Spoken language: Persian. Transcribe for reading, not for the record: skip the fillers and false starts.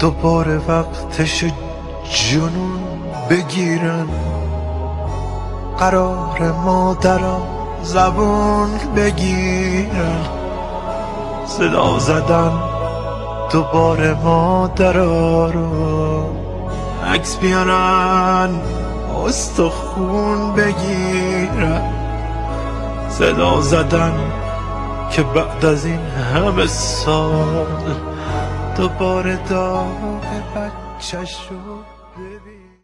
دوباره وقتش جنون بگیرن، قرار مادرم زبون بگیرن، صدا زدن دوباره مادرها رو، عکس بیارن استخون بگیرن، صدا زدن که بعد از این همه سال دوباره داغ بچه‌ش رو ببین.